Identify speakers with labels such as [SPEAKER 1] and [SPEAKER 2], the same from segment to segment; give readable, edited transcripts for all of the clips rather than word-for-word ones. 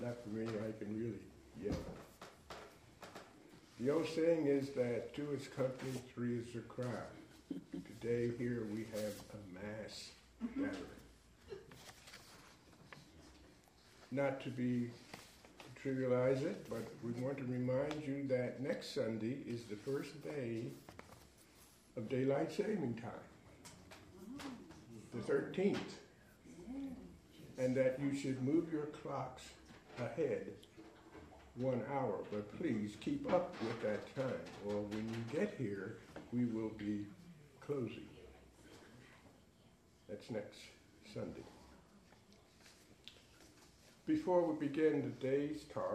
[SPEAKER 1] Not for me, I can really yell. The old saying is that two is company, three is a crowd. Today here we have a mass gathering. Not to trivialize it, but we want to remind you that next Sunday is the first day of daylight saving time, the 13th, and that you should move your clocks ahead 1 hour, but please keep up with that time, or when you get here, we will be closing. That's next Sunday. Before we begin today's talk,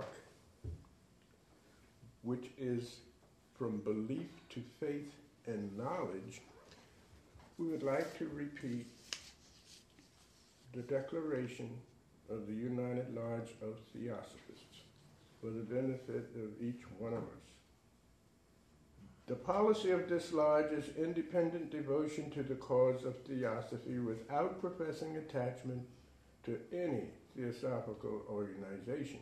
[SPEAKER 1] which is from belief to faith and knowledge, we would like to repeat the declaration of the United Lodge of Theosophists for the benefit of each one of us. The policy of this lodge is independent devotion to the cause of theosophy without professing attachment to any theosophical organization.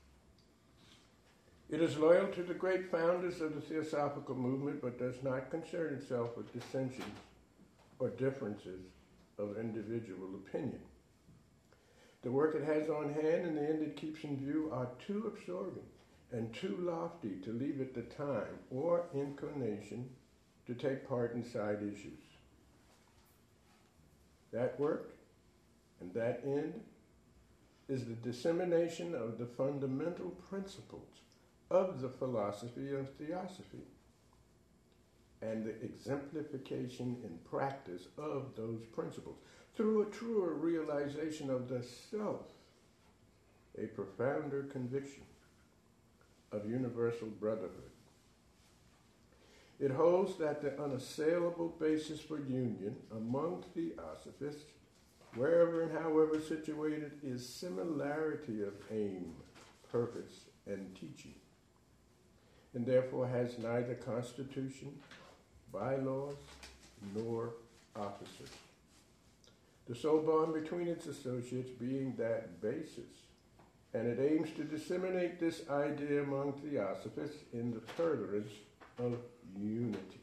[SPEAKER 1] It is loyal to the great founders of the theosophical movement, but does not concern itself with dissensions or differences of individual opinion. The work it has on hand and the end it keeps in view are too absorbing and too lofty to leave it the time or inclination to take part in side issues. That work and that end is the dissemination of the fundamental principles of the philosophy of theosophy and the exemplification in practice of those principles through a truer realization of the self, a profounder conviction of universal brotherhood. It holds that the unassailable basis for union among theosophists, wherever and however situated, is similarity of aim, purpose, and teaching, and therefore has neither constitution, bylaws, nor officers. The sole bond between its associates being that basis, and it aims to disseminate this idea among theosophists in the furtherance of unity.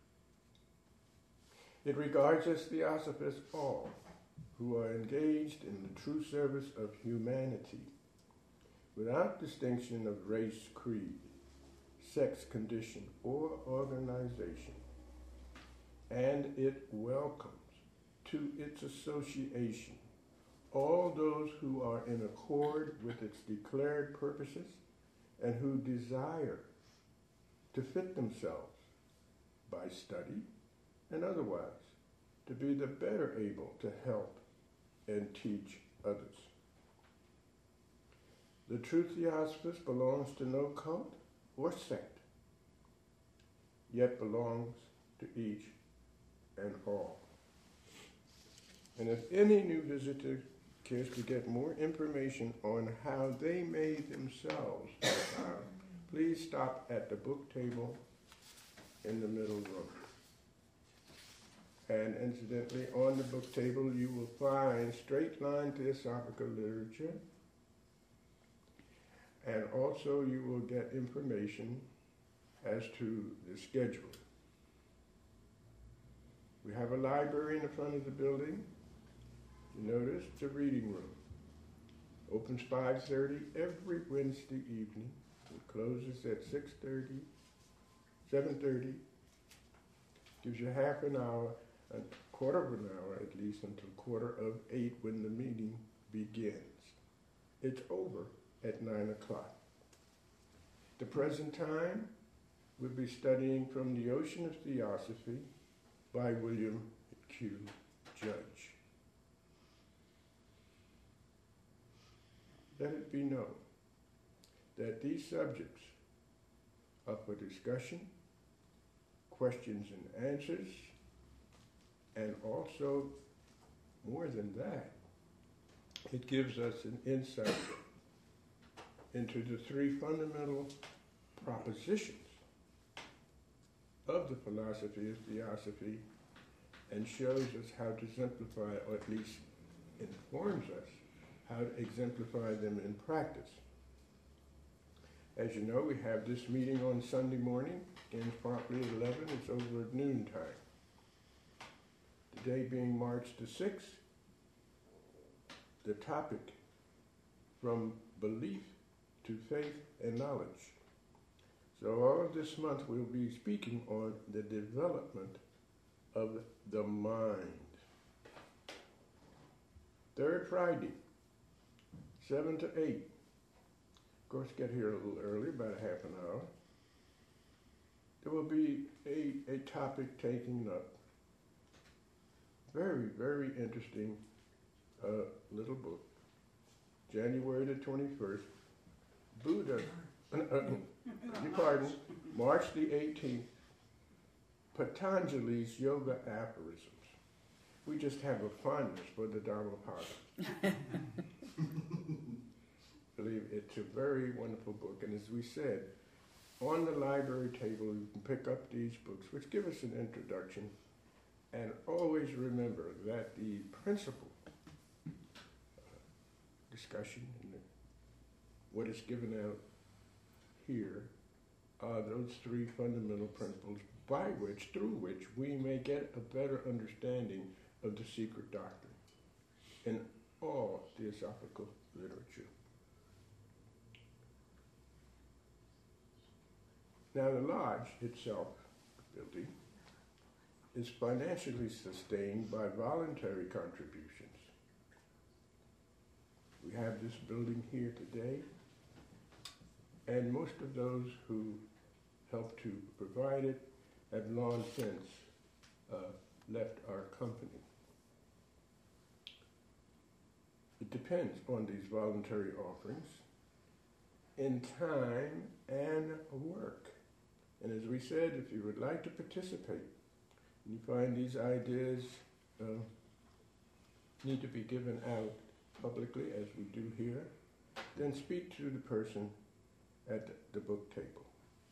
[SPEAKER 1] It regards as theosophists all who are engaged in the true service of humanity, without distinction of race, creed, sex, condition, or organization, and it welcomes to its association all those who are in accord with its declared purposes and who desire to fit themselves by study and otherwise to be the better able to help and teach others. The true theosophist belongs to no cult or sect, yet belongs to each and all. And if any new visitor cares to get more information on how they may themselves help out, please stop at the book table in the middle room. And incidentally, on the book table you will find straight line theosophical literature, and also you will get information as to the schedule. We have a library in the front of the building. You notice it's a reading room. Opens 5:30 every Wednesday evening. It closes at 6:30, 7:30. Gives you half an hour, a quarter of an hour at least, until 7:45 when the meeting begins. It's over at 9 o'clock. The present time, we'll be studying from The Ocean of Theosophy by William Q. Judge. Let it be known that these subjects are for discussion, questions and answers, and also, more than that, it gives us an insight into the three fundamental propositions of the philosophy of theosophy, and shows us how to simplify, or at least informs us how to exemplify them in practice. As you know, we have this meeting on Sunday morning, ends promptly at 11. It's over at noontime. Today being March the 6th, the topic, from belief to faith and knowledge. So all of this month we'll be speaking on the development of the mind. Third Friday, 7 to 8. Of course, get here a little early, about a half an hour. There will be a topic taken up. Very, very interesting little book. January the 21st. Buddha, you pardon, March the 18th. Patanjali's Yoga Aphorisms. We just have a fondness for the Dhammapada. Believe it's a very wonderful book, and as we said, on the library table you can pick up these books, which give us an introduction, and always remember that the principal discussion and what is given out here are those three fundamental principles through which we may get a better understanding of the secret doctrine in all theosophical literature. Now, the lodge itself, building, is financially sustained by voluntary contributions. We have this building here today, and most of those who help to provide it have long since left our company. It depends on these voluntary offerings in time and work. And as we said, if you would like to participate, and you find these ideas need to be given out publicly, as we do here, then speak to the person at the book table.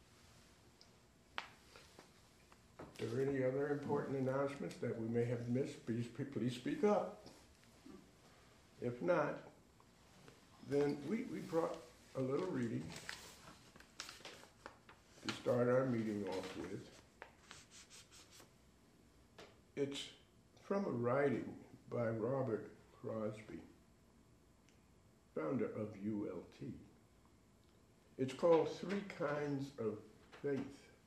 [SPEAKER 1] If there are any other important announcements that we may have missed, please speak up. If not, then we brought a little reading to start our meeting off with. It's from a writing by Robert Crosby, founder of ULT. It's called Three Kinds of Faith.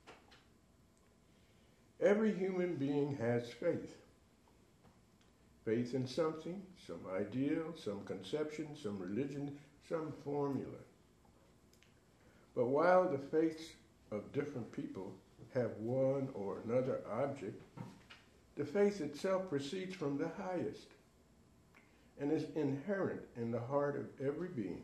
[SPEAKER 1] Every human being has faith. Faith in something, some ideal, some conception, some religion, some formula. But while the faiths of different people have one or another object, the faith itself proceeds from the highest and is inherent in the heart of every being.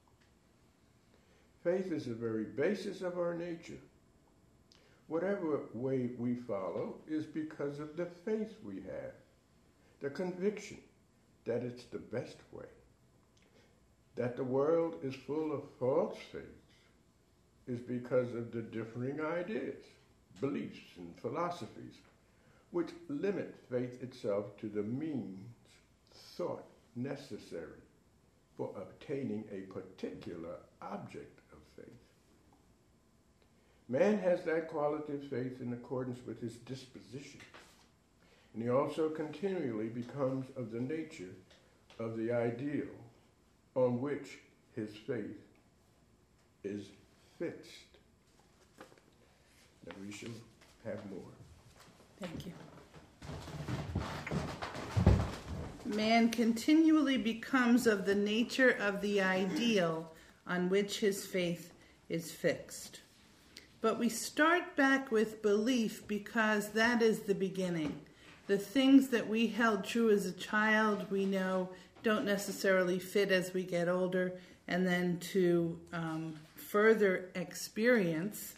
[SPEAKER 1] Faith is the very basis of our nature. Whatever way we follow is because of the faith we have, the conviction that it's the best way. That the world is full of false faiths is because of the differing ideas, beliefs, and philosophies which limit faith itself to the means thought necessary for obtaining a particular object of faith. Man has that quality of faith in accordance with his disposition, and he also continually becomes of the nature of the ideal on which his faith is fixed. Now we shall have more.
[SPEAKER 2] Thank you. Man continually becomes of the nature of the ideal on which his faith is fixed. But we start back with belief because that is the beginning. The things that we held true as a child, we know don't necessarily fit as we get older, and then to further experience,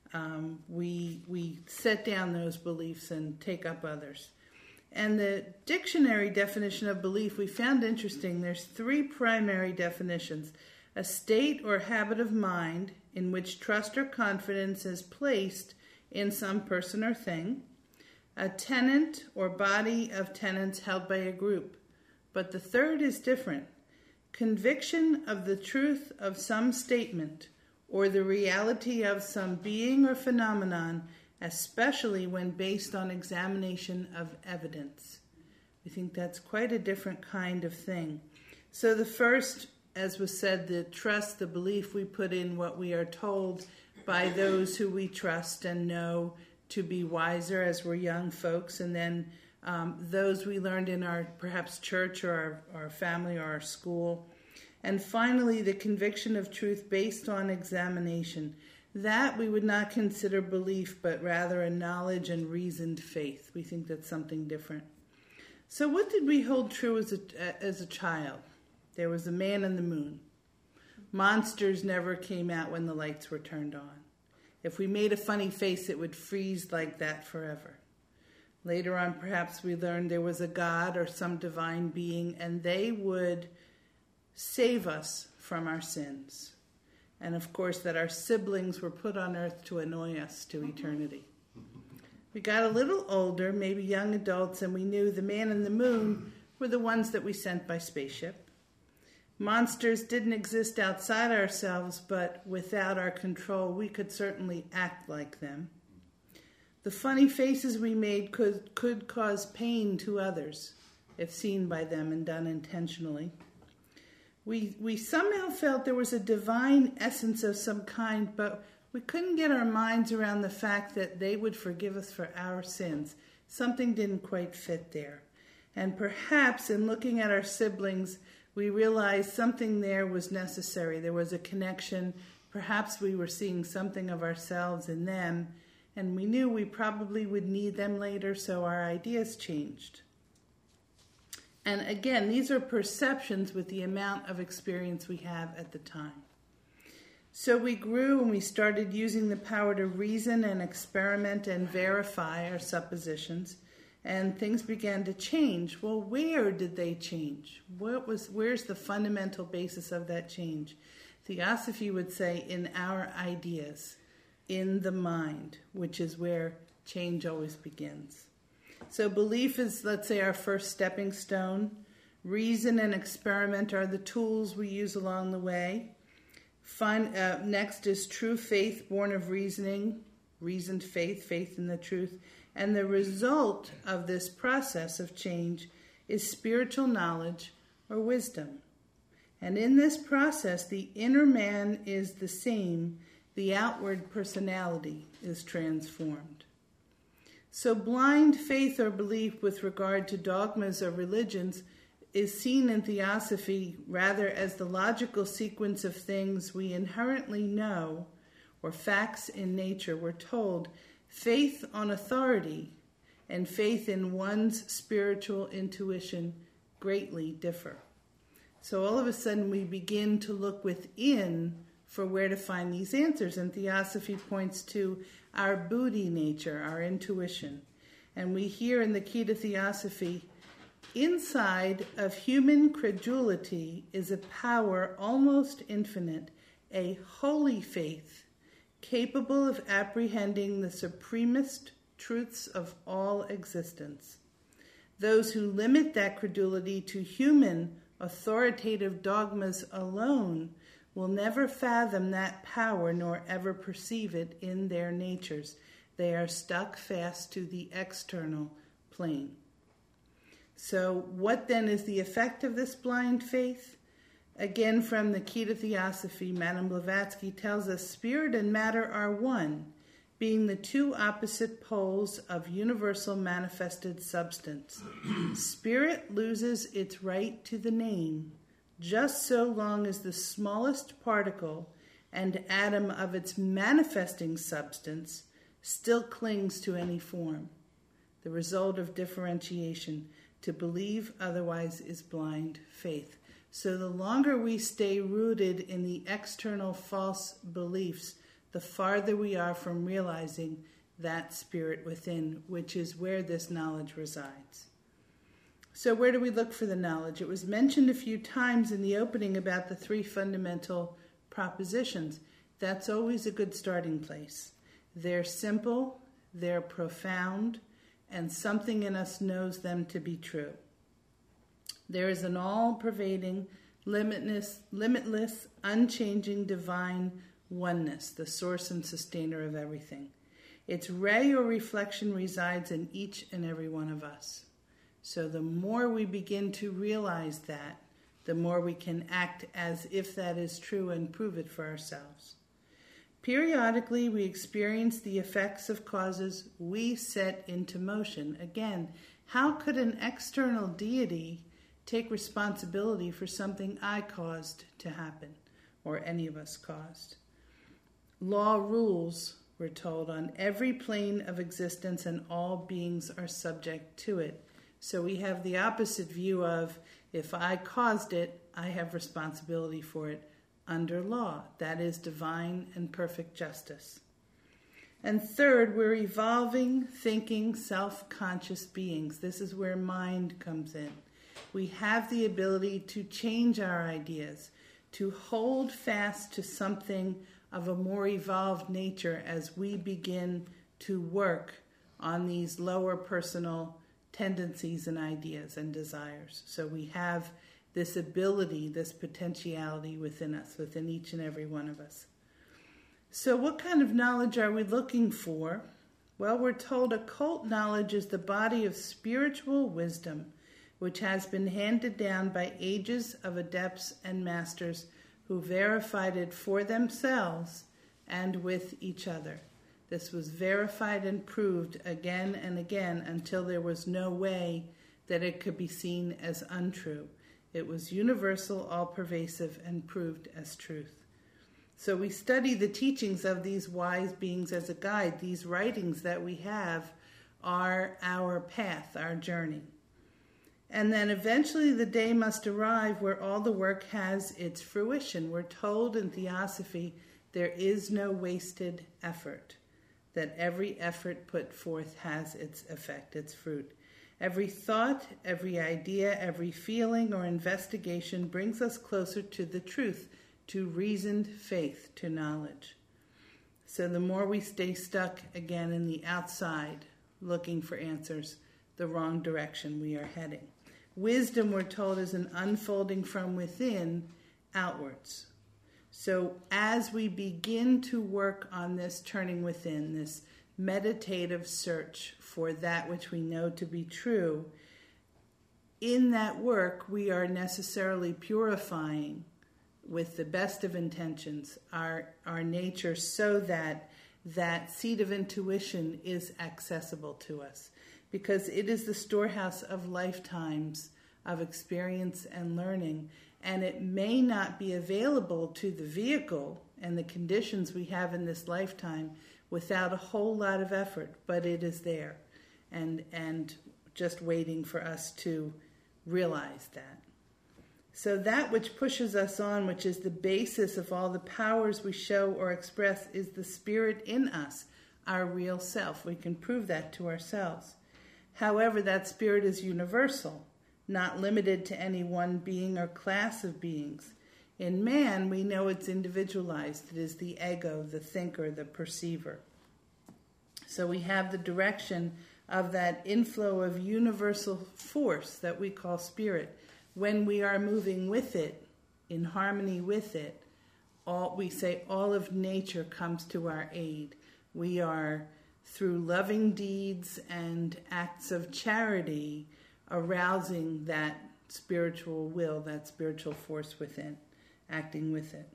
[SPEAKER 2] we set down those beliefs and take up others. And the dictionary definition of belief we found interesting. There's three primary definitions. A state or habit of mind in which trust or confidence is placed in some person or thing. A tenant or body of tenants held by a group. But the third is different. conviction of the truth of some statement or the reality of some being or phenomenon, especially when based on examination of evidence. We think that's quite a different kind of thing. So the first, as was said, the trust, the belief we put in what we are told by those who we trust and know to be wiser as we're young folks, and then those we learned in our perhaps church or our family or our school. And finally, the conviction of truth based on examination. That we would not consider belief, but rather a knowledge and reasoned faith. We think that's something different. So what did we hold true as a child? There was a man in the moon. Monsters never came out when the lights were turned on. If we made a funny face, it would freeze like that forever. Later on, perhaps we learned there was a God or some divine being, and they would save us from our sins. And of course, that our siblings were put on earth to annoy us to eternity. We got a little older, maybe young adults, and we knew the man and the moon were the ones that we sent by spaceship. Monsters didn't exist outside ourselves, but without our control, we could certainly act like them. The funny faces we made could cause pain to others, if seen by them and done intentionally. We somehow felt there was a divine essence of some kind, but we couldn't get our minds around the fact that they would forgive us for our sins. Something didn't quite fit there. And perhaps in looking at our siblings, we realized something there was necessary. There was a connection. Perhaps we were seeing something of ourselves in them, and we knew we probably would need them later, so our ideas changed. And again, these are perceptions with the amount of experience we have at the time. So we grew and we started using the power to reason and experiment and verify our suppositions, and things began to change. Well, where did they change? Where's the fundamental basis of that change? Theosophy would say in our ideas, in the mind, which is where change always begins. So belief is, let's say, our first stepping stone. Reason and experiment are the tools we use along the way. Next is true faith, born of reasoning, reasoned faith, faith in the truth. And the result of this process of change is spiritual knowledge or wisdom. And in this process, the inner man is the same, the outward personality is transformed. So blind faith or belief with regard to dogmas or religions is seen in Theosophy rather as the logical sequence of things we inherently know, or facts in nature. We're told faith on authority and faith in one's spiritual intuition greatly differ. So all of a sudden we begin to look within for where to find these answers. And Theosophy points to our Buddhi nature, our intuition. And we hear in the Key to Theosophy, inside of human credulity is a power almost infinite, a holy faith, capable of apprehending the supremest truths of all existence. Those who limit that credulity to human authoritative dogmas alone will never fathom that power nor ever perceive it in their natures. They are stuck fast to the external plane. So what then is the effect of this blind faith? Again, from the Key to Theosophy, Madame Blavatsky tells us spirit and matter are one, being the two opposite poles of universal manifested substance. Spirit loses its right to the name just so long as the smallest particle and atom of its manifesting substance still clings to any form. The result of differentiation. To believe otherwise is blind faith. So the longer we stay rooted in the external false beliefs, the farther we are from realizing that spirit within, which is where this knowledge resides. So where do we look for the knowledge? It was mentioned a few times in the opening about the three fundamental propositions. That's always a good starting place. They're simple, they're profound, and something in us knows them to be true. There is an all-pervading, limitless, unchanging divine oneness, the source and sustainer of everything. Its ray or reflection resides in each and every one of us. So the more we begin to realize that, the more we can act as if that is true and prove it for ourselves. Periodically, we experience the effects of causes we set into motion. Again, how could an external deity take responsibility for something I caused to happen, or any of us caused? Law rules, we're told, on every plane of existence, and all beings are subject to it. So we have the opposite view of, if I caused it, I have responsibility for it under law. That is divine and perfect justice. And third, we're evolving, thinking, self-conscious beings. This is where mind comes in. We have the ability to change our ideas, to hold fast to something of a more evolved nature as we begin to work on these lower personal tendencies and ideas and desires. So we have this ability, this potentiality within us, within each and every one of us. So what kind of knowledge are we looking for? Well, we're told occult knowledge is the body of spiritual wisdom, which has been handed down by ages of adepts and masters who verified it for themselves and with each other. This was verified and proved again and again until there was no way that it could be seen as untrue. It was universal, all-pervasive, and proved as truth. So we study the teachings of these wise beings as a guide. These writings that we have are our path, our journey. And then eventually the day must arrive where all the work has its fruition. We're told in Theosophy there is no wasted effort, that every effort put forth has its effect, its fruit. Every thought, every idea, every feeling or investigation brings us closer to the truth, to reasoned faith, to knowledge. So the more we stay stuck again in the outside, looking for answers, the wrong direction we are heading. Wisdom, we're told, is an unfolding from within outwards. So as we begin to work on this turning within, this meditative search for that which we know to be true, in that work we are necessarily purifying with the best of intentions our nature, so that that seed of intuition is accessible to us, because it is the storehouse of lifetimes of experience and learning, and it may not be available to the vehicle and the conditions we have in this lifetime without a whole lot of effort, but it is there and just waiting for us to realize that. So that which pushes us on, which is the basis of all the powers we show or express, is the spirit in us, our real self. We can prove that to ourselves. However, that spirit is universal, not limited to any one being or class of beings. In man, we know it's individualized. It is the ego, the thinker, the perceiver. So we have the direction of that inflow of universal force that we call spirit. When we are moving with it, in harmony with it, all of nature comes to our aid. We are, through loving deeds and acts of charity, arousing that spiritual will, that spiritual force within, acting with it.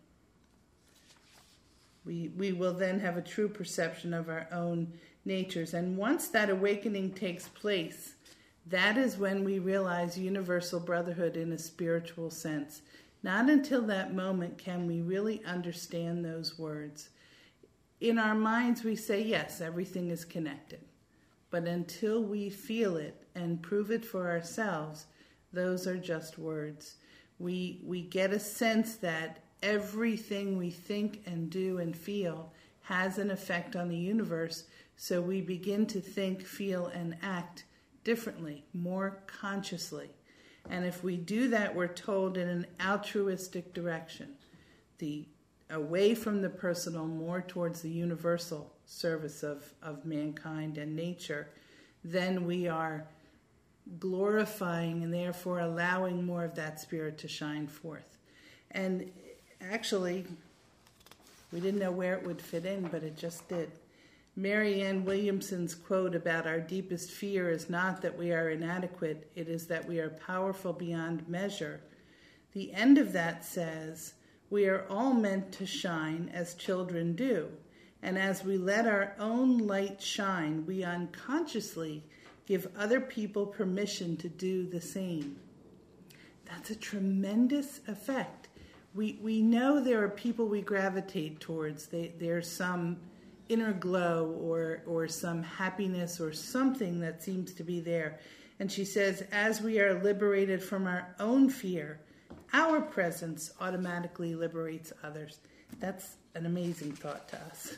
[SPEAKER 2] We will then have a true perception of our own natures. And once that awakening takes place, that is when we realize universal brotherhood in a spiritual sense. Not until that moment can we really understand those words. In our minds we say, yes, everything is connected. But until we feel it and prove it for ourselves, those are just words. We get a sense that everything we think and do and feel has an effect on the universe, so we begin to think, feel, and act differently, more consciously. And if we do that, we're told, in an altruistic direction, away from the personal, more towards the universal service of mankind and nature, then we are glorifying and therefore allowing more of that spirit to shine forth. And actually, we didn't know where it would fit in, but it just did. Marianne Williamson's quote about our deepest fear is not that we are inadequate, it is that we are powerful beyond measure. The end of that says, we are all meant to shine as children do, and as we let our own light shine, we unconsciously give other people permission to do the same. That's a tremendous effect. We know there are people we gravitate towards. There's some inner glow or some happiness or something that seems to be there. And she says, as we are liberated from our own fear, our presence automatically liberates others. That's an amazing thought to us.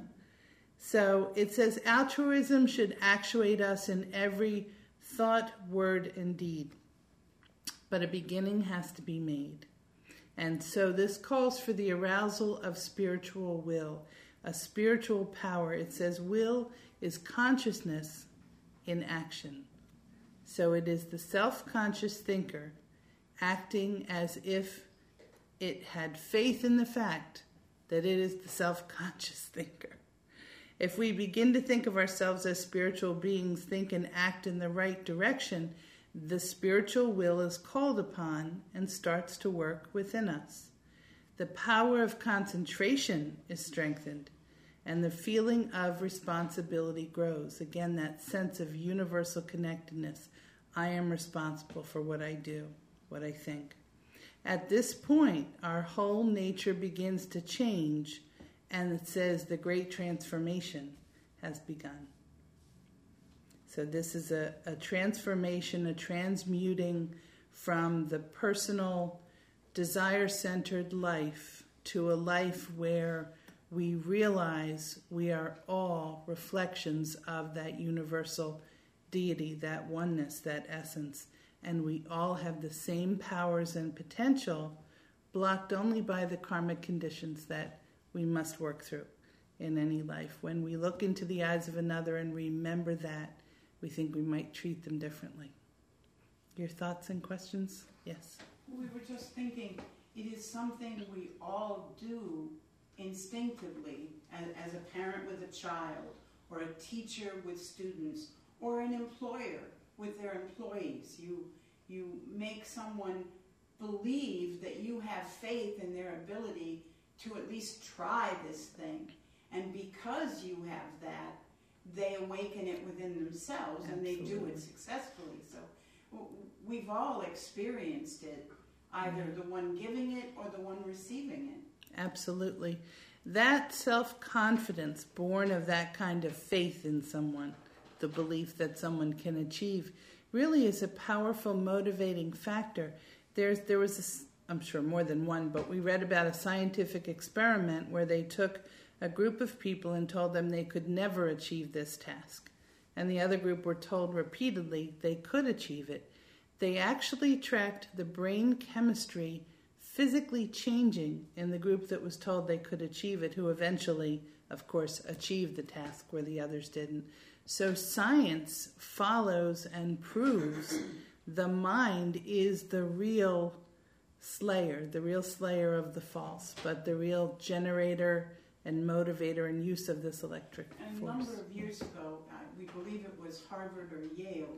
[SPEAKER 2] So it says, altruism should actuate us in every thought, word, and deed. But a beginning has to be made. And so this calls for the arousal of spiritual will, a spiritual power. It says will is consciousness in action. So it is the self-conscious thinker acting as if it had faith in the fact that it is the self-conscious thinker. If we begin to think of ourselves as spiritual beings, think and act in the right direction, the spiritual will is called upon and starts to work within us. The power of concentration is strengthened, and the feeling of responsibility grows. Again, that sense of universal connectedness. I am responsible for what I do, what I think. At this point, our whole nature begins to change, and it says the great transformation has begun. So this is a transformation, a transmuting from the personal, desire-centered life to a life where we realize we are all reflections of that universal deity, that oneness, that essence. And we all have the same powers and potential, blocked only by the karmic conditions that we must work through in any life. When we look into the eyes of another and remember that, we think we might treat them differently. Your thoughts and questions? Yes?
[SPEAKER 3] We were just thinking, it is something we all do instinctively as a parent with a child, or a teacher with students, or an employer with their employees. You make someone believe that you have faith in their ability to at least try this thing. And because you have that, they awaken it within themselves. Absolutely. And they do it successfully. So we've all experienced it, either the one giving it or the one receiving it.
[SPEAKER 2] Absolutely. That self-confidence born of that kind of faith in someone, the belief that someone can achieve, really is a powerful motivating factor. There was this, I'm sure more than one, but we read about a scientific experiment where they took a group of people and told them they could never achieve this task. And the other group were told repeatedly they could achieve it. They actually tracked the brain chemistry physically changing in the group that was told they could achieve it, who eventually, of course, achieved the task where the others didn't. So science follows and proves the mind is the real slayer of the false, but the real generator and motivator and use of this electric
[SPEAKER 3] and
[SPEAKER 2] force.
[SPEAKER 3] A number of years ago, we believe it was Harvard or Yale,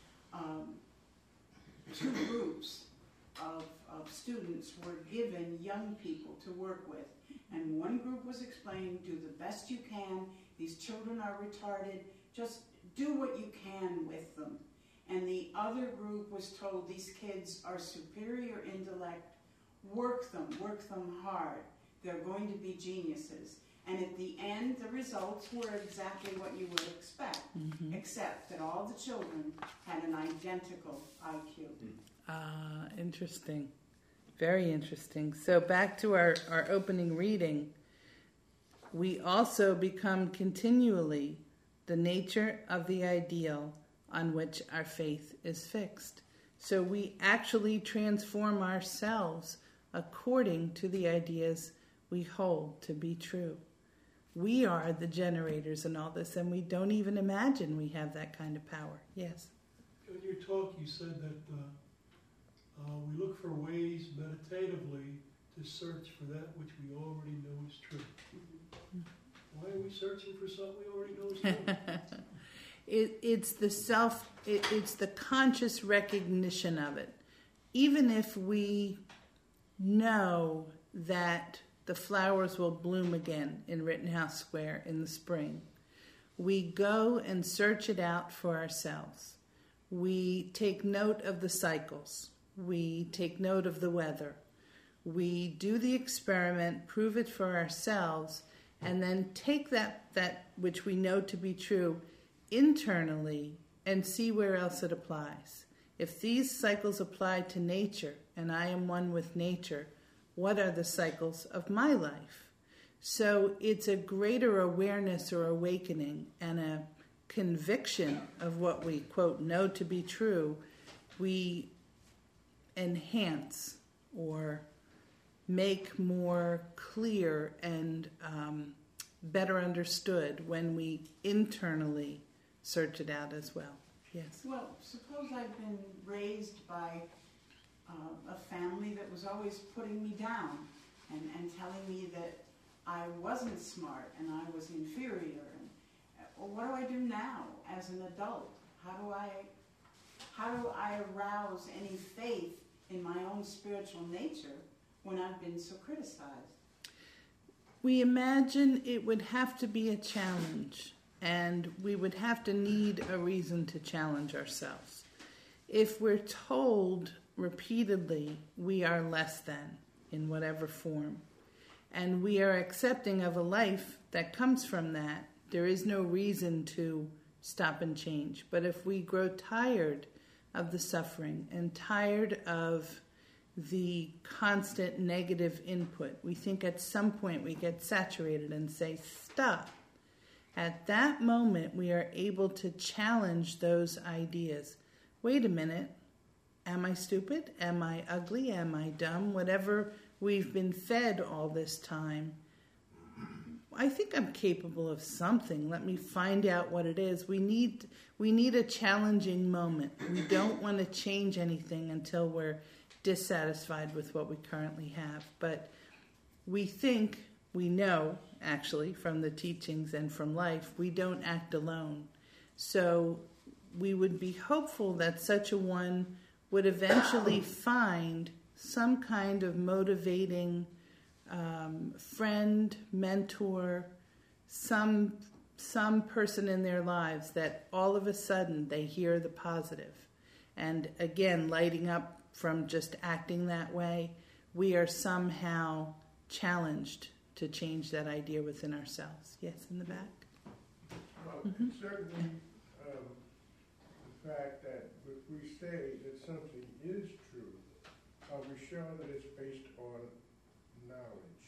[SPEAKER 3] two groups of students were given young people to work with. And one group was explained, do the best you can, these children are retarded, just do what you can with them. And the other group was told, these kids are superior intellect, work them hard. They're going to be geniuses. And at the end, the results were exactly what you would expect, except that all the children had an identical IQ.
[SPEAKER 2] Interesting. Very interesting. So back to our opening reading, we also become continually the nature of the ideal on which our faith is fixed. So we actually transform ourselves according to the ideas we hold to be true. We are the generators in all this, and we don't even imagine we have that kind of power. Yes?
[SPEAKER 4] In your talk, you said that we look for ways meditatively to search for that which we already know is true. Why are we searching for something we already know is true?
[SPEAKER 2] It's the conscious recognition of it. Even if we know that the flowers will bloom again in Rittenhouse Square in the spring, we go and search it out for ourselves. We take note of the cycles. We take note of the weather. We do the experiment, prove it for ourselves, and then take that which we know to be true internally and see where else it applies. If these cycles apply to nature, and I am one with nature, what are the cycles of my life? So it's a greater awareness or awakening and a conviction of what we, quote, know to be true. We enhance or make more clear and better understood when we internally search it out as well. Yes.
[SPEAKER 3] Well, suppose I've been raised by a family that was always putting me down and telling me that I wasn't smart and I was inferior. And well, what do I do now as an adult? How do I arouse any faith in my own spiritual nature when I've been so criticized?
[SPEAKER 2] We imagine it would have to be a challenge, and we would have to need a reason to challenge ourselves. If we're told repeatedly we are less than in whatever form, and we are accepting of a life that comes from that, there is no reason to stop and change. But if we grow tired of the suffering and tired of the constant negative input, we think at some point we get saturated and say, stop. At that moment, we are able to challenge those ideas. Wait a minute. Am I stupid? Am I ugly? Am I dumb? Whatever we've been fed all this time, I think I'm capable of something. Let me find out what it is. We need a challenging moment. We don't want to change anything until we're dissatisfied with what we currently have. But we think, we know, actually, from the teachings and from life, we don't act alone. So we would be hopeful that such a one would eventually find some kind of motivating friend, mentor, some person in their lives that all of a sudden they hear the positive. And again, lighting up from just acting that way, we are somehow challenged to change that idea within ourselves. Yes, in the back?
[SPEAKER 1] Well, certainly the fact that if we say that something is true, we show that it's based on knowledge.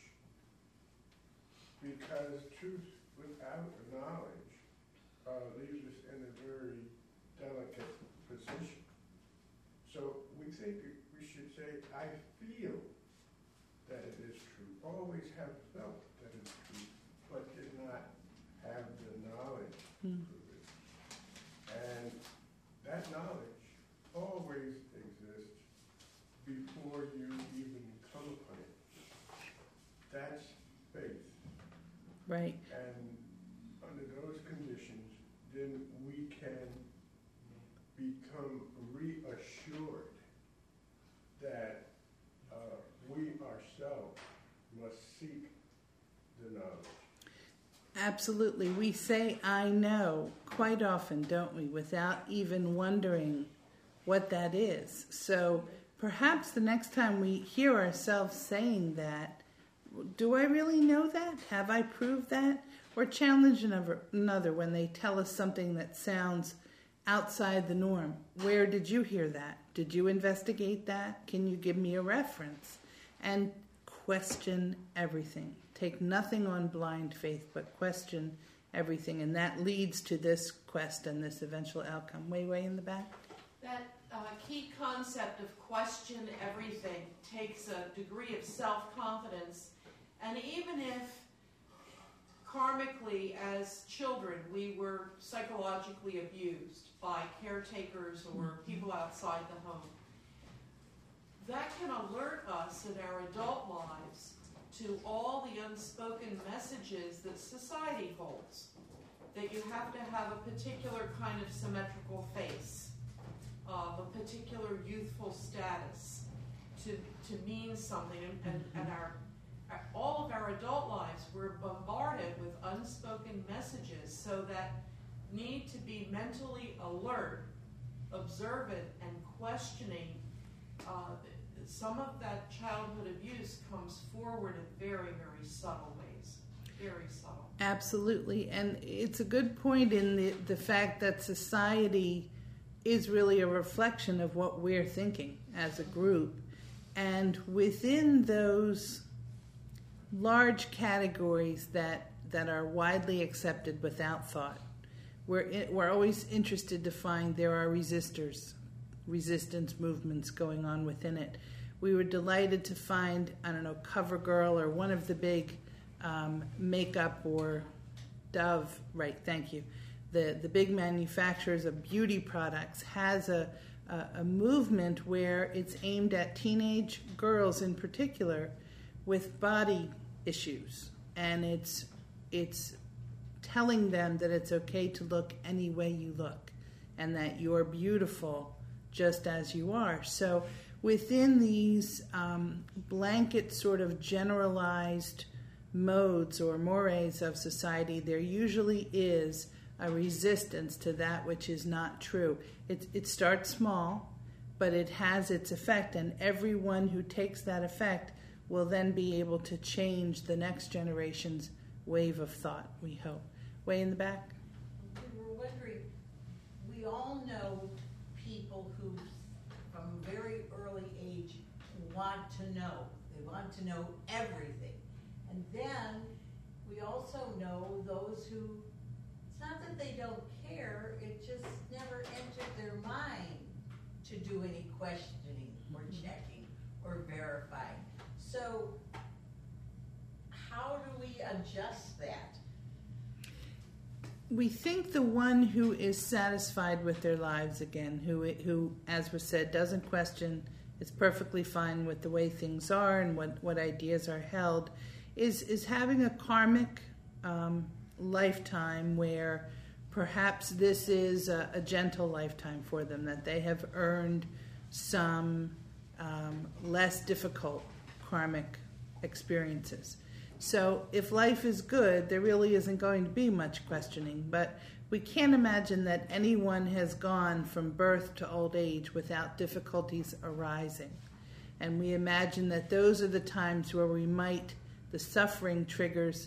[SPEAKER 1] Because truth without knowledge leaves us in a very delicate position. So we think we should say, I feel that it is true. Always have felt that it's true, but did not have the knowledge to prove it. And that knowledge always exists before you even come upon it. That's faith.
[SPEAKER 2] Right.
[SPEAKER 1] And under those conditions, then we can become reassured that we ourselves must seek the knowledge.
[SPEAKER 2] Absolutely. We say, I know, quite often, don't we, without even wondering what that is. So perhaps the next time we hear ourselves saying that, do I really know that? Have I proved that? Or challenge another when they tell us something that sounds outside the norm. Where did you hear that? Did you investigate that? Can you give me a reference? And question everything. Take nothing on blind faith, but question everything. And that leads to this quest and this eventual outcome. Way in the back.
[SPEAKER 5] That key concept of question everything takes a degree of self-confidence. And even if karmically, as children, we were psychologically abused by caretakers or people outside the home, that can alert us in our adult lives to all the unspoken messages that society holds. That you have to have a particular kind of symmetrical face, a particular youthful status to mean something. And all of our adult lives, we're bombarded with unspoken messages, so that need to be mentally alert, observant, and questioning. Some of that childhood abuse comes forward in very, very subtle ways. Very subtle.
[SPEAKER 2] Absolutely. And it's a good point in the fact that society is really a reflection of what we're thinking as a group. And within those large categories that are widely accepted without thought, we're always interested to find there are resistance movements going on within it. We were delighted to find, CoverGirl or one of the big makeup or Dove, right, thank you. The big manufacturers of beauty products has a movement where it's aimed at teenage girls in particular with body issues. And it's telling them that it's okay to look any way you look and that you're beautiful just as you are. So within these blanket sort of generalized modes or mores of society, there usually is a resistance to that which is not true. It starts small, but it has its effect, and everyone who takes that effect will then be able to change the next generation's wave of thought, we hope. Way in the back?
[SPEAKER 6] We were wondering, we all know people who, from a very early age, want to know. They want to know everything. And then we also know those who, it's not that they don't care, it just never entered their mind to do any questioning or checking or verifying. So how do we adjust that?
[SPEAKER 2] We think the one who is satisfied with their lives again, who, as was said, doesn't question, is perfectly fine with the way things are and what ideas are held, is having a karmic lifetime where perhaps this is a gentle lifetime for them, that they have earned some less difficult karmic experiences. So if life is good, there really isn't going to be much questioning, but we can't imagine that anyone has gone from birth to old age without difficulties arising. And we imagine that those are the times where the suffering triggers,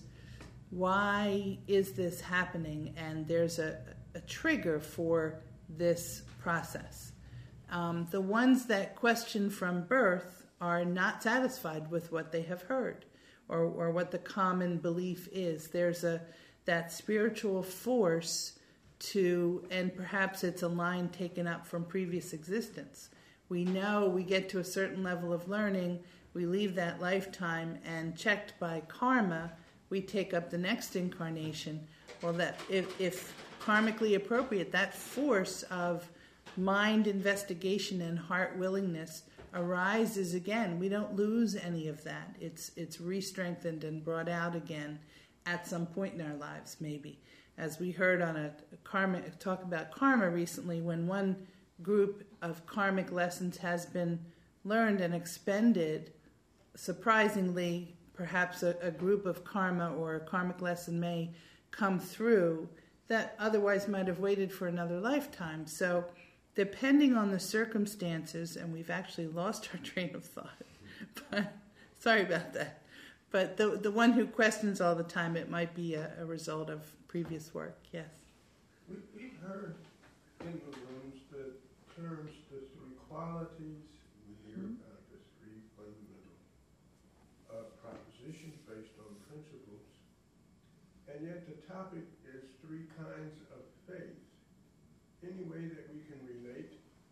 [SPEAKER 2] why is this happening? And there's a trigger for this process. The ones that question from birth are not satisfied with what they have heard or what the common belief is. There's that spiritual force and perhaps it's a line taken up from previous existence. We know we get to a certain level of learning, we leave that lifetime, and checked by karma, we take up the next incarnation. Well, that if karmically appropriate, that force of mind investigation and heart willingness arises again. We don't lose any of that. It's re-strengthened and brought out again at some point in our lives, maybe. As we heard on a talk about karma recently, when one group of karmic lessons has been learned and expended, surprisingly, perhaps a group of karma or a karmic lesson may come through that otherwise might have waited for another lifetime. So depending on the circumstances, and we've actually lost our train of thought, but sorry about that. But the one who questions all the time, it might be a result of previous work, yes.
[SPEAKER 1] We've heard in the rooms that terms, the three qualities, we hear about the three fundamental propositions based on principles, and yet the topic is three kinds of faith. Any way that we can relate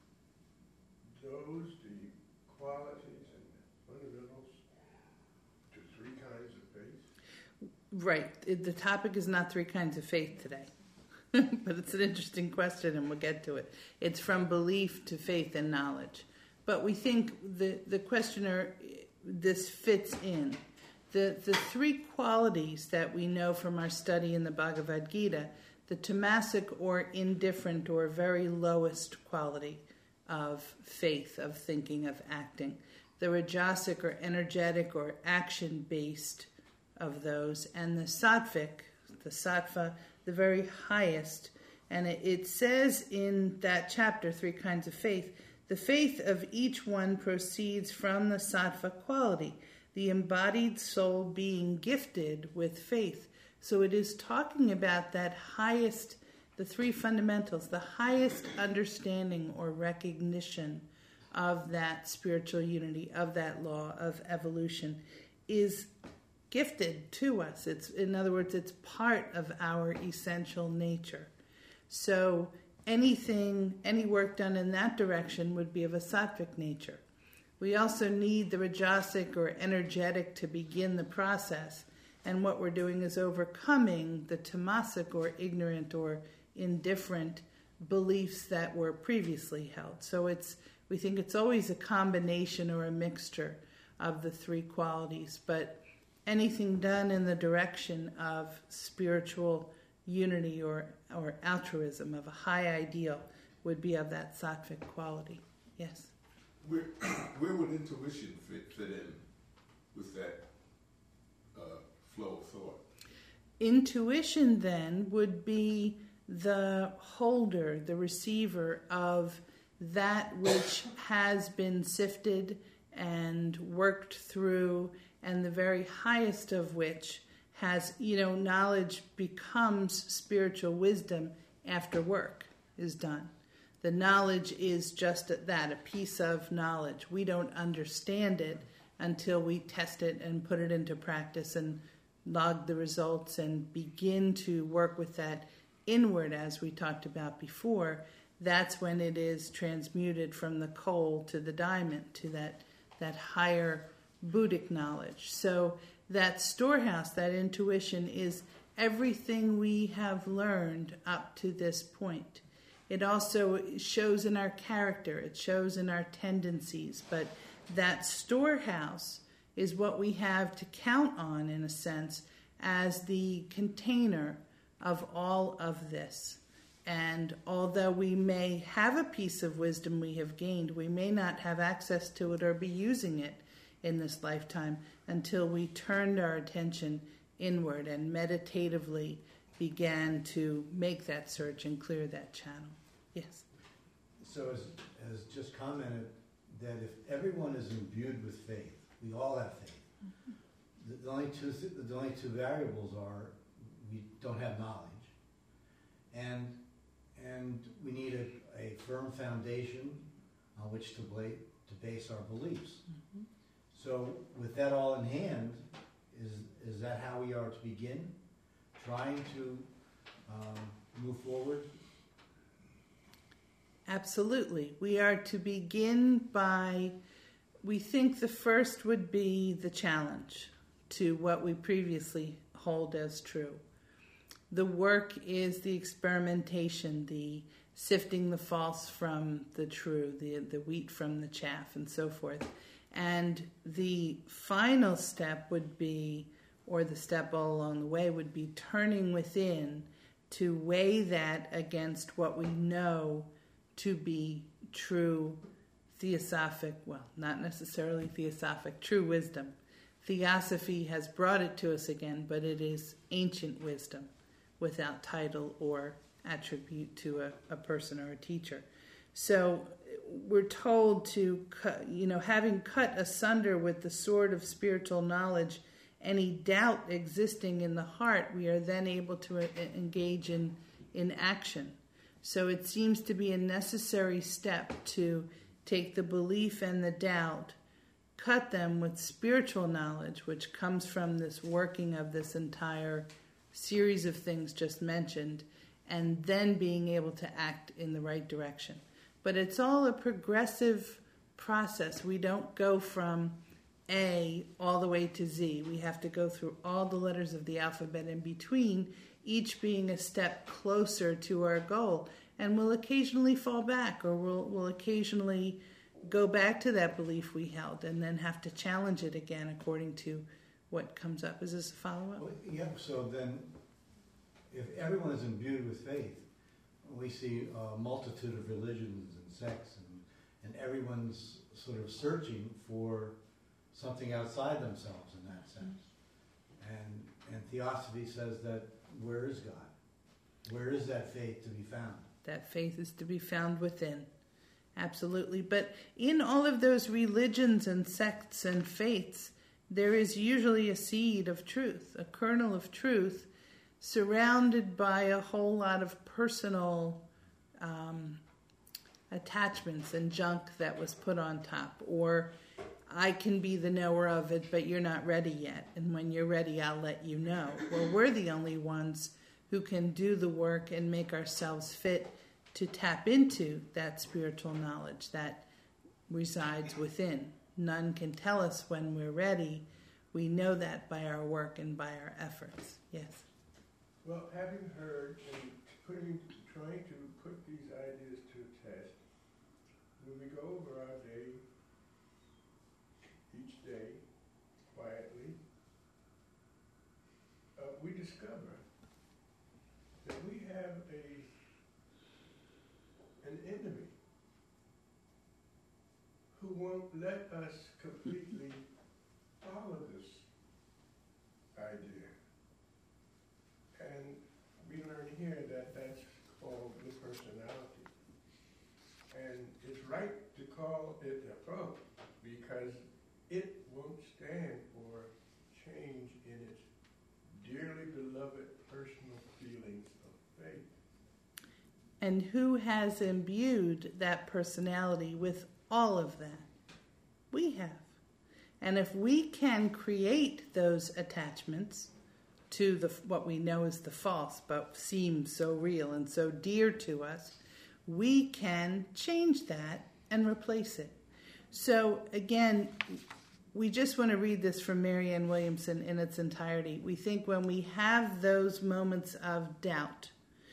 [SPEAKER 1] those, the qualities and fundamentals, to three kinds of faith?
[SPEAKER 2] Right. The topic is not three kinds of faith today. But it's an interesting question, and we'll get to it. It's from belief to faith and knowledge. But we think the questioner, this fits in. The three qualities that we know from our study in the Bhagavad Gita, the tamasic or indifferent or very lowest quality of faith, of thinking, of acting, the rajasic or energetic or action-based of those, and the sattvic, the sattva, the very highest. And it says in that chapter, Three Kinds of Faith, the faith of each one proceeds from the sattva quality, the embodied soul being gifted with faith. So it is talking about that highest, the three fundamentals, the highest understanding or recognition of that spiritual unity, of that law of evolution, is gifted to us. It's, in other words, it's part of our essential nature. So any work done in that direction would be of a sattvic nature. We also need the rajasic or energetic to begin the process. And what we're doing is overcoming the tamasic or ignorant or indifferent beliefs that were previously held. So we think it's always a combination or a mixture of the three qualities. But anything done in the direction of spiritual unity or altruism, of a high ideal, would be of that sattvic quality. Yes?
[SPEAKER 7] Where would intuition fit in with that flow of thought?
[SPEAKER 2] Intuition then would be the holder, the receiver of that which has been sifted and worked through, and the very highest of which has, knowledge becomes spiritual wisdom after work is done. The knowledge is just that, a piece of knowledge. We don't understand it until we test it and put it into practice and log the results and begin to work with that inward, as we talked about before. That's when it is transmuted from the coal to the diamond, to that higher Buddhic knowledge. So that storehouse, that intuition, is everything we have learned up to this point. It also shows in our character, it shows in our tendencies, but that storehouse is what we have to count on, in a sense, as the container of all of this. And although we may have a piece of wisdom we have gained, we may not have access to it or be using it in this lifetime until we turned our attention inward and meditatively began to make that search and clear that channel. Yes?
[SPEAKER 8] So as just commented, that if everyone is imbued with faith, we all have faith. The only two variables are we don't have knowledge, and we need a firm foundation on which to base our beliefs. Mm-hmm. So with that all in hand, is that how we are to begin trying to move forward?
[SPEAKER 2] Absolutely. We are to begin by, we think the first would be the challenge to what we previously hold as true. The work is the experimentation, the sifting the false from the true, the wheat from the chaff, and so forth. And the final step would be, or the step all along the way, would be turning within to weigh that against what we know to be true theosophic, well, not necessarily theosophic, true wisdom. Theosophy has brought it to us again, but it is ancient wisdom without title or attribute to a person or a teacher. So we're told to, having cut asunder with the sword of spiritual knowledge any doubt existing in the heart, we are then able to engage in action. So it seems to be a necessary step to take the belief and the doubt, cut them with spiritual knowledge, which comes from this working of this entire series of things just mentioned, and then being able to act in the right direction. But it's all a progressive process. We don't go from A all the way to Z. We have to go through all the letters of the alphabet in between, each being a step closer to our goal. And we'll occasionally fall back, or we'll occasionally go back to that belief we held and then have to challenge it again according to what comes up. Is this a follow-up?
[SPEAKER 8] Well, yeah, so then if everyone is imbued with faith, we see a multitude of religions and sects, and everyone's sort of searching for something outside themselves in that sense. And Theosophy says that where is God? Where is that faith to be found?
[SPEAKER 2] That faith is to be found within. Absolutely. But in all of those religions and sects and faiths, there is usually a seed of truth, a kernel of truth, surrounded by a whole lot of personal attachments and junk that was put on top. Or I can be the knower of it, but you're not ready yet. And when you're ready, I'll let you know. Well, we're the only ones who can do the work and make ourselves fit to tap into that spiritual knowledge that resides within. None can tell us when we're ready. We know that by our work and by our efforts. Yes?
[SPEAKER 1] Well, having heard and trying to put these ideas to a test, when we go over our day, each day, quietly, we discover that we have an enemy who won't let us completely follow this idea. And we learn here that that's called the personality. And it's right to call it a foe because it won't stand for change in its dearly beloved personal feelings of faith.
[SPEAKER 2] And who has imbued that personality with all of that? We have. And if we can create those attachments to what we know is the false, but seems so real and so dear to us, we can change that and replace it. So again, we just want to read this from Marianne Williamson in its entirety. We think when we have those moments of doubt,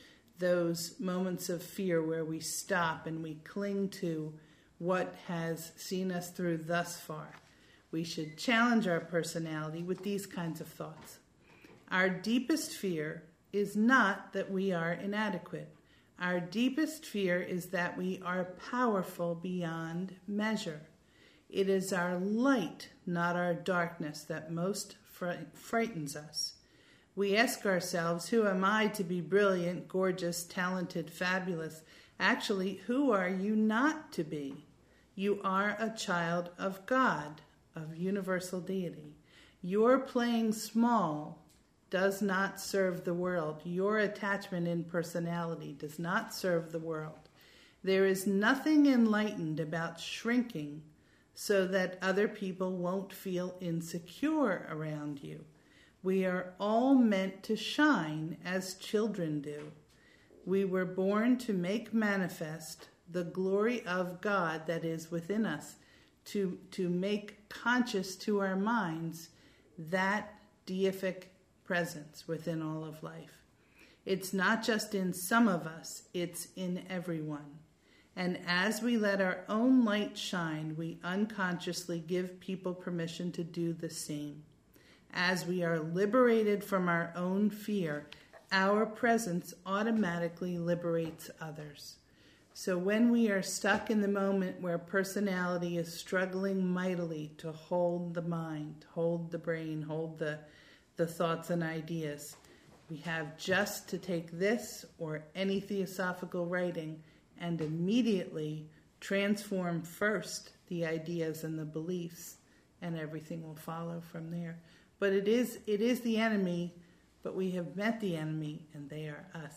[SPEAKER 2] those moments of fear where we stop and we cling to what has seen us through thus far, we should challenge our personality with these kinds of thoughts. Our deepest fear is not that we are inadequate. Our deepest fear is that we are powerful beyond measure. It is our light, not our darkness, that most frightens us. We ask ourselves, who am I to be brilliant, gorgeous, talented, fabulous? Actually, who are you not to be? You are a child of God, of universal deity. Your playing small does not serve the world. Your attachment in personality does not serve the world. There is nothing enlightened about shrinking so that other people won't feel insecure around you. We are all meant to shine as children do. We were born to make manifest the glory of God that is within us, to make conscious to our minds that deific presence within all of life. It's not just in some of us, it's in everyone. And as we let our own light shine, we unconsciously give people permission to do the same. As we are liberated from our own fear, our presence automatically liberates others. So when we are stuck in the moment where personality is struggling mightily to hold the mind, hold the brain, hold the thoughts and ideas, we have just to take this or any theosophical writing and immediately transform first the ideas and the beliefs, and everything will follow from there. But it is the enemy, but we have met the enemy, and they are us.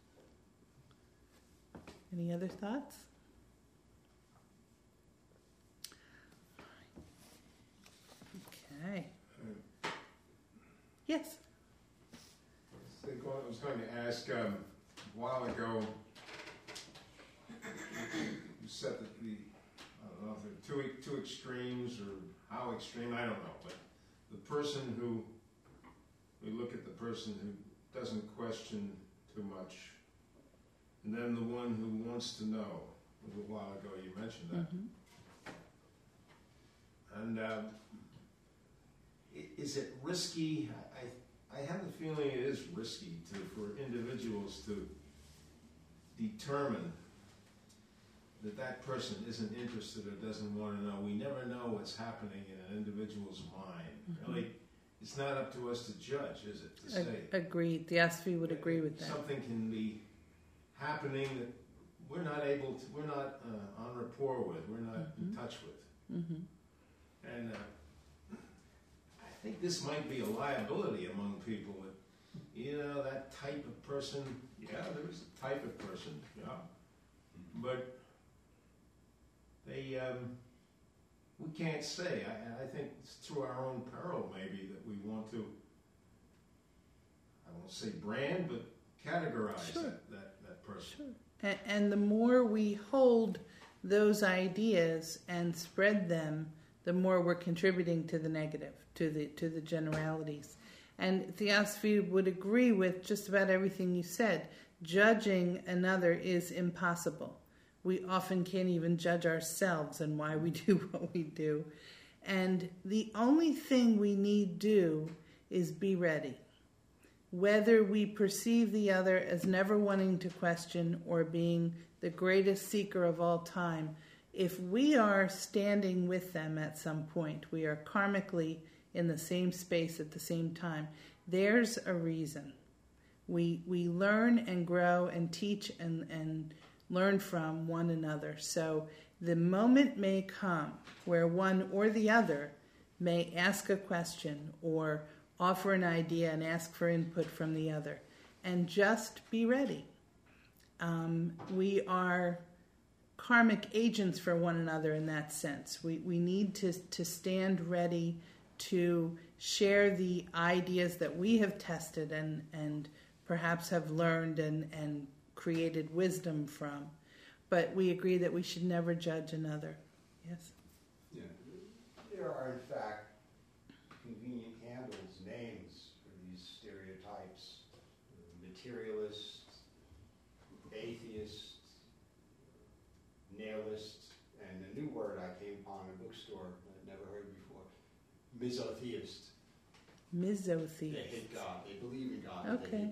[SPEAKER 2] Any other thoughts? Okay. Yes?
[SPEAKER 9] I was going to ask, a while ago, you said that I don't know if they're two extremes or how extreme, I don't know, but the person who, we look at the person who doesn't question too much, and then the one who wants to know. A little while ago you mentioned that.
[SPEAKER 2] Mm-hmm.
[SPEAKER 9] And is it risky? I have a feeling it is risky for individuals to determine that person isn't interested or doesn't want to know. We never know what's happening in an individual's mind. Really, it's not up to us to judge, is it? To say.
[SPEAKER 2] Agreed. The Theosophy would agree with that.
[SPEAKER 9] Something can be happening that we're not on rapport with, we're not in touch with. And I think this might be a liability among people. That, that type of person, there's a type of person, but they, we can't say. I think it's through our own peril, maybe, that we want to, I won't say brand, but categorize that person.
[SPEAKER 2] Sure. And the more we hold those ideas and spread them, the more we're contributing to the negative, to the generalities. And Theosophy would agree with just about everything you said. Judging another is impossible. We often can't even judge ourselves and why we do what we do. And the only thing we need do is be ready. Whether we perceive the other as never wanting to question or being the greatest seeker of all time, if we are standing with them at some point, we are karmically in the same space at the same time, there's a reason. We learn and grow and teach and learn from one another. So the moment may come where one or the other may ask a question or offer an idea and ask for input from the other. And just be ready. We are karmic agents for one another in that sense. We need to stand ready to share the ideas that we have tested and perhaps have learned and created wisdom from. But we agree that we should never judge another. Yes?
[SPEAKER 10] Yeah. There are, in fact, convenient handles, names for these stereotypes. Materialist, atheist, nihilist, and a new word I came upon in a bookstore I'd never heard before, misotheist.
[SPEAKER 2] Misotheist.
[SPEAKER 10] They hate God. They believe in God.
[SPEAKER 2] Okay.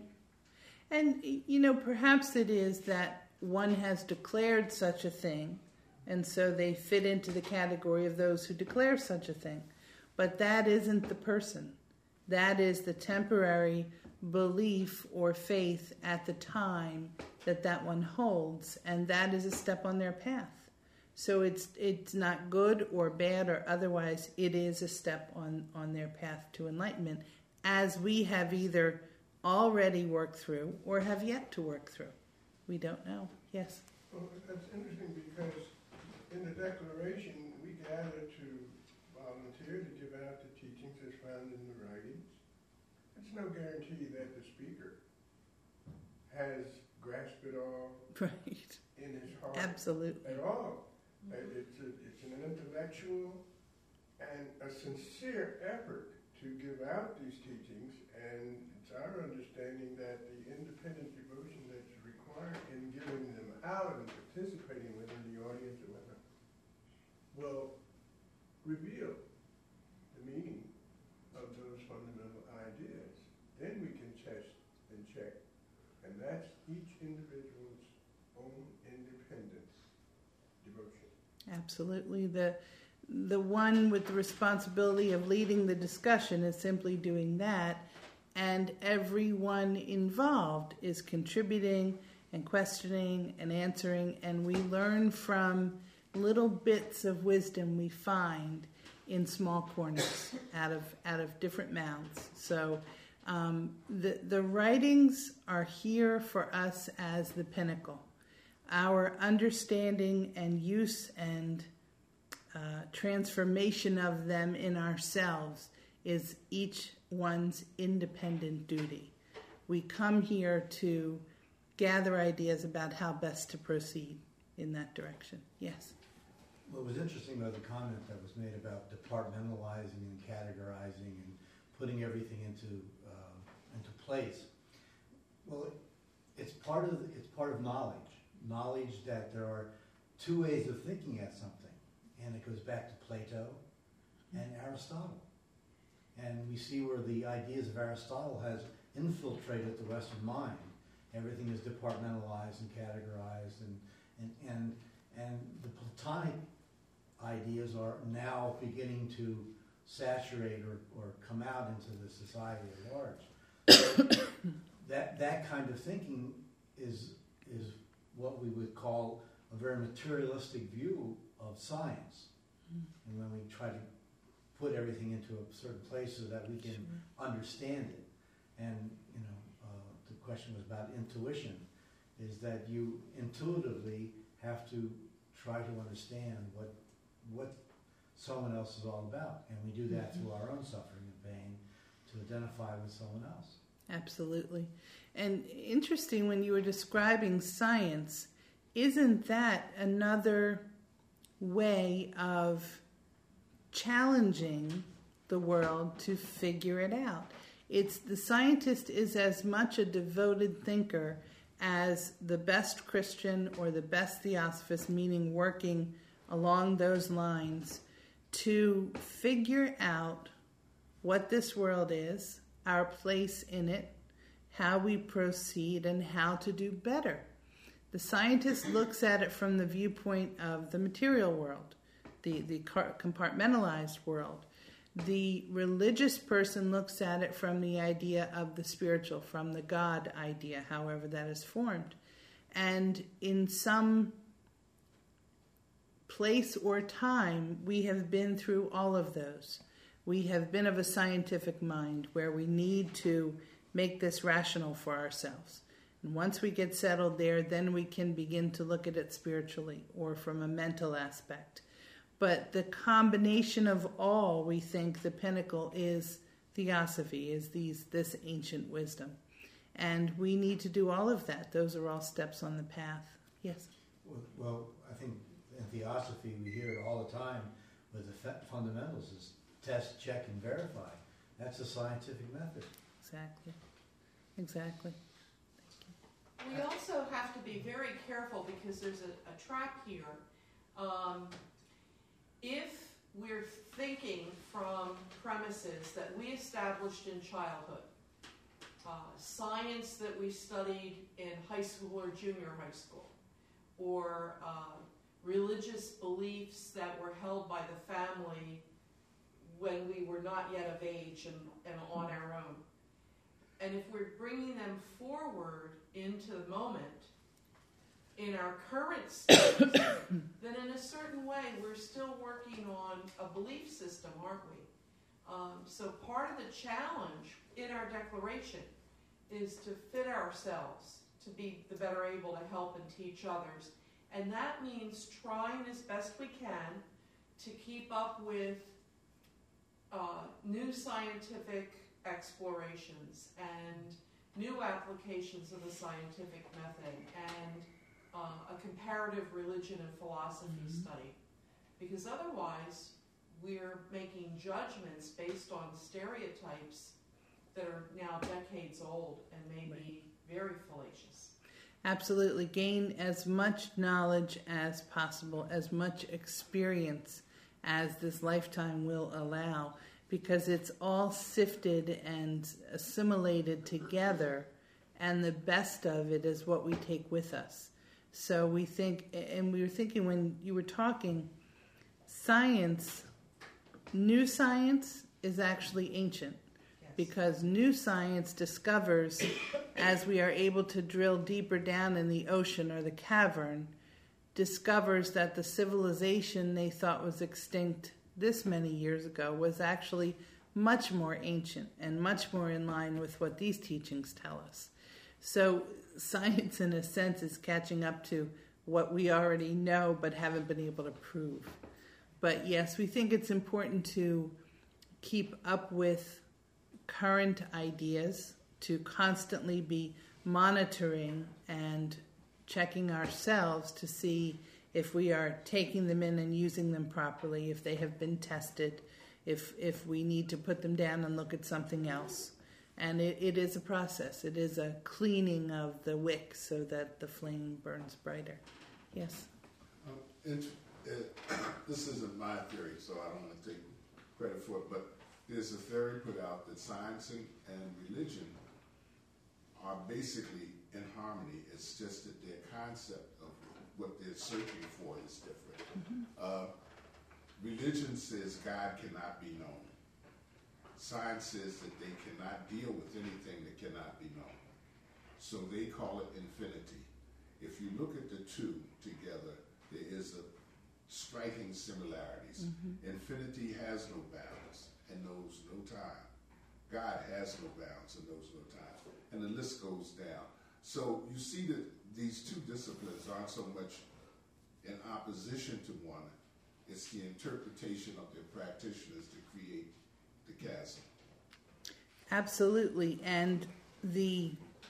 [SPEAKER 2] And, perhaps it is that one has declared such a thing, and so they fit into the category of those who declare such a thing. But that isn't the person. That is the temporary belief or faith at the time that one holds, and that is a step on their path. So it's not good or bad or otherwise. It is a step on their path to enlightenment, as we have either already worked through or have yet to work through. We don't know. Yes?
[SPEAKER 1] Well, that's interesting because in the Declaration we gather to volunteer to give out the teachings as found in the writings. It's no guarantee that the speaker has grasped it all in his heart.
[SPEAKER 2] Absolutely.
[SPEAKER 1] At all. It's an intellectual and a sincere effort to give out these teachings, and it's our understanding that the independent devotion that's required in giving them out and participating within the audience or whatnot will reveal the meaning of those fundamental ideas. Then we can test and check, and that's each individual's own independent devotion.
[SPEAKER 2] Absolutely. The one with the responsibility of leading the discussion is simply doing that, and everyone involved is contributing and questioning and answering, and we learn from little bits of wisdom we find in small corners out of different mouths. So the writings are here for us as the pinnacle. Our understanding and use and transformation of them in ourselves is each one's independent duty. We come here to gather ideas about how best to proceed in that direction. Yes?
[SPEAKER 8] What was interesting about the comment that was made about departmentalizing and categorizing and putting everything into place. Well, it's part of knowledge. Knowledge that there are two ways of thinking at something, and it goes back to Plato and Aristotle. And we see where the ideas of Aristotle has infiltrated the Western mind. Everything is departmentalized and categorized, and the Platonic ideas are now beginning to saturate or come out into the society at large. that kind of thinking is what we would call a very materialistic view of science. And when we try to put everything into a certain place so that we can understand it. And, the question was about intuition, is that you intuitively have to try to understand what someone else is all about. And we do that through our own suffering and pain to identify with someone else.
[SPEAKER 2] Absolutely. And interesting, when you were describing science, isn't that another way of challenging the world to figure it out? It's the scientist is as much a devoted thinker as the best Christian or the best theosophist, meaning working along those lines to figure out what this world is, our place in it, how we proceed, and how to do better. The scientist looks at it from the viewpoint of the material world, the compartmentalized world. The religious person looks at it from the idea of the spiritual, from the God idea, however that is formed. And in some place or time, we have been through all of those. We have been of a scientific mind where we need to make this rational for ourselves. And once we get settled there, then we can begin to look at it spiritually or from a mental aspect. But the combination of all, we think the pinnacle is theosophy, is this ancient wisdom. And we need to do all of that. Those are all steps on the path. Yes?
[SPEAKER 8] Well, I think in theosophy we hear it all the time with the fundamentals is test, check, and verify. That's a scientific method.
[SPEAKER 2] Exactly.
[SPEAKER 5] We also have to be very careful because there's a trap here. If we're thinking from premises that we established in childhood, science that we studied in high school or junior high school, or religious beliefs that were held by the family when we were not yet of age and on our own, and if we're bringing them forward into the moment, in our current state, then in a certain way we're still working on a belief system, aren't we? So part of the challenge in our declaration is to fit ourselves to be the better able to help and teach others. And that means trying as best we can to keep up with new scientific explorations and new applications of the scientific method and a comparative religion and philosophy study, because otherwise we're making judgments based on stereotypes that are now decades old and may be very fallacious.
[SPEAKER 2] Absolutely. Gain as much knowledge as possible, as much experience as this lifetime will allow, because it's all sifted and assimilated together, and the best of it is what we take with us. So we think, and we were thinking when you were talking, science, new science is actually ancient. Yes. Because new science discovers, as we are able to drill deeper down in the ocean or the cavern, discovers that the civilization they thought was extinct this many years ago was actually much more ancient and much more in line with what these teachings tell us. So science, in a sense, is catching up to what we already know but haven't been able to prove. But yes, we think it's important to keep up with current ideas, to constantly be monitoring and checking ourselves to see if we are taking them in and using them properly, if they have been tested, if we need to put them down and look at something else. And it is a process. It is a cleaning of the wick so that the flame burns brighter. Yes?
[SPEAKER 7] This isn't my theory, so I don't want to take credit for it, but there's a theory put out that science and religion are basically in harmony. It's just that their concept of what they're searching for is different. Religion says God cannot be known. Science says that they cannot deal with anything that cannot be known. So they call it infinity. If you look at the two together, there is a striking similarities. Infinity has no bounds and knows no time. God has no bounds and knows no time. And the list goes down. So you see that these two disciplines aren't so much in opposition to one. It's the interpretation of their practitioners to create the chasm.
[SPEAKER 2] Absolutely. And the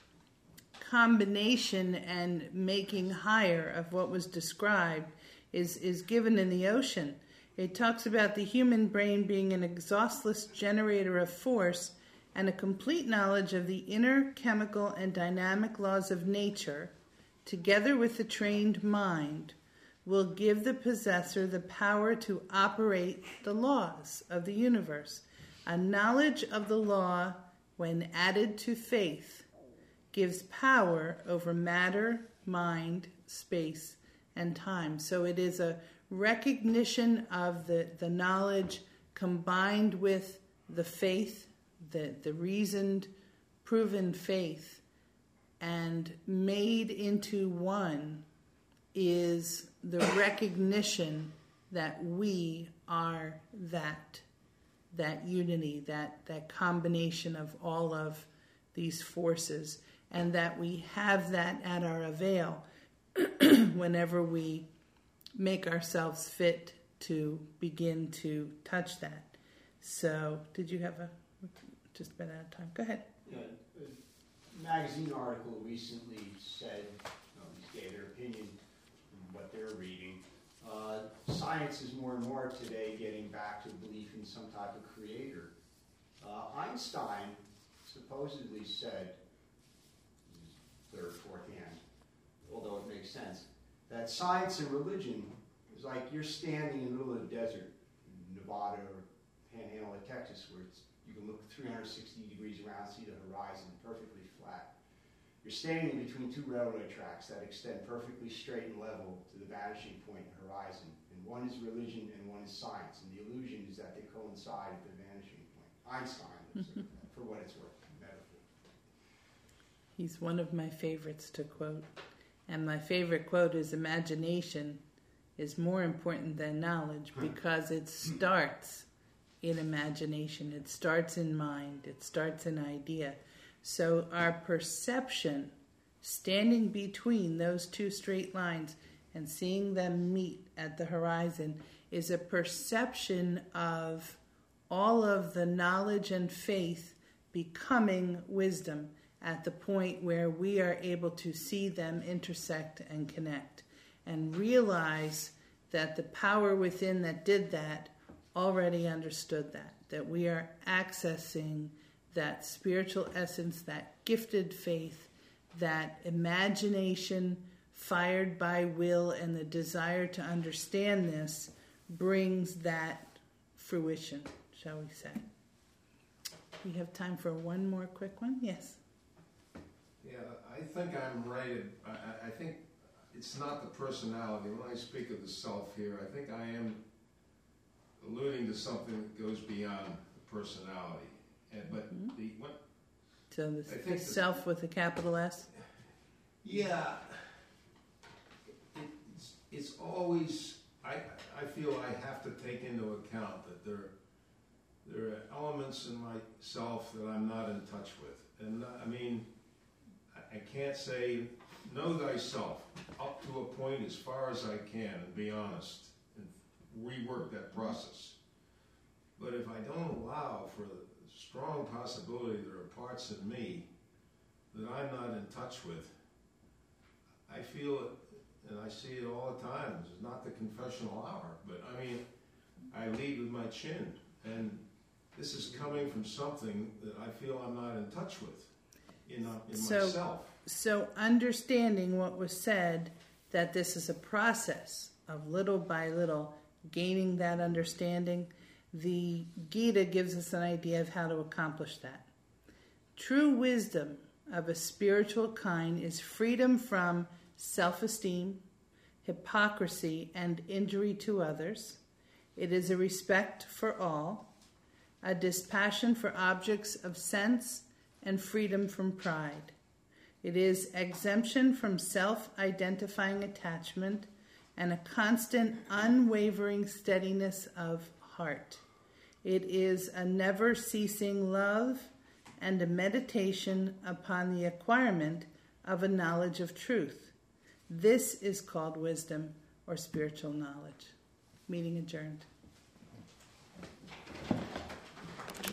[SPEAKER 2] combination and making higher of what was described is given in the ocean. It talks about the human brain being an exhaustless generator of force and a complete knowledge of the inner chemical and dynamic laws of nature, together with the trained mind, will give the possessor the power to operate the laws of the universe. A knowledge of the law, when added to faith, gives power over matter, mind, space, and time. So it is a recognition of the knowledge combined with the faith, the reasoned, proven faith, and made into one is the recognition that we are that unity, that combination of all of these forces, and that we have that at our avail whenever we make ourselves fit to begin to touch that. So, did you have just about out of time? Go ahead.
[SPEAKER 10] Yeah, a magazine article recently said, at least gave their opinion from what they're reading. Science is more and more today getting back to belief in some type of creator. Einstein supposedly said, third, fourth hand, although it makes sense, that science and religion is like you're standing in the middle of the desert in Nevada or Panhandle of Texas, where you can look 360 degrees around, see the horizon perfectly flat. You're standing in between two railroad tracks that extend perfectly straight and level to the vanishing point in the horizon. And one is religion and one is science. And the illusion is that they coincide at the vanishing point. Einstein would say that, for what it's worth, metaphor.
[SPEAKER 2] He's one of my favorites to quote. And my favorite quote is, imagination is more important than knowledge because it starts in imagination. It starts in mind. It starts in idea. So our perception, standing between those two straight lines and seeing them meet at the horizon, is a perception of all of the knowledge and faith becoming wisdom at the point where we are able to see them intersect and connect and realize that the power within that did that already understood that we are accessing that spiritual essence, that gifted faith, that imagination fired by will and the desire to understand this brings that fruition, shall we say. We have time for one more quick one. Yes?
[SPEAKER 9] Yeah, I think I'm right. I think it's not the personality. When I speak of the self here, I think I am alluding to something that goes beyond the personality. But
[SPEAKER 2] so the self with a capital S?
[SPEAKER 9] Yeah. It's always, I feel I have to take into account that there are elements in myself that I'm not in touch with. And I mean, I can't say, know thyself up to a point as far as I can and be honest and rework that process. But if I don't allow for the strong possibility there are parts of me that I'm not in touch with, I feel it, and I see it all the time. This is not the confessional hour, but I mean, I lead with my chin, and this is coming from something that I feel I'm not in touch with in myself.
[SPEAKER 2] So understanding what was said, that this is a process of little by little gaining that understanding, The Gita gives us an idea of how to accomplish that. True wisdom of a spiritual kind is freedom from self-esteem, hypocrisy, and injury to others. It is a respect for all, a dispassion for objects of sense, and freedom from pride. It is exemption from self-identifying attachment and a constant, unwavering steadiness of heart. It is a never-ceasing love and a meditation upon the acquirement of a knowledge of truth. This is called wisdom or spiritual knowledge. Meeting adjourned.